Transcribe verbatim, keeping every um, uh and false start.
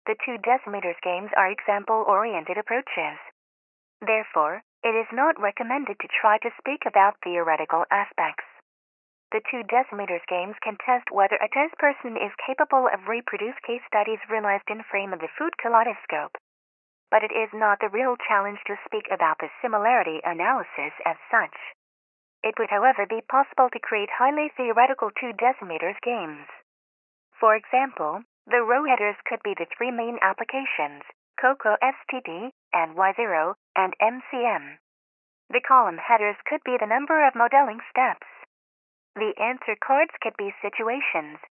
The two decimeters games are example-oriented approaches. Therefore, it is not recommended to try to speak about theoretical aspects. The two decimeters games can test whether a test person is capable of reproduce case studies realized in frame of the food kaleidoscope. But it is not the real challenge to speak about the similarity analysis as such. It would, however, be possible to create highly theoretical two decimeters games. For example, the row headers could be the three main applications, COCO S T D, and Y zero, and M C M. The column headers could be the number of modeling steps. The answer cards could be situations,